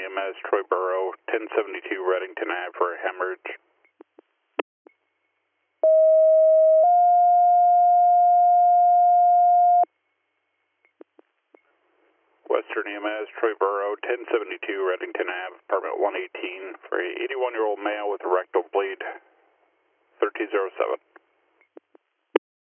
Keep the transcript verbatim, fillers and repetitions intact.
E M S, Troy Borough, ten seventy-two Reddington Ave for a hemorrhage. Western E M S, Troy Borough, ten seventy-two Reddington Ave, apartment one eighteen for a eighty-one-year-old male with a rectal bleed, thirteen oh seven.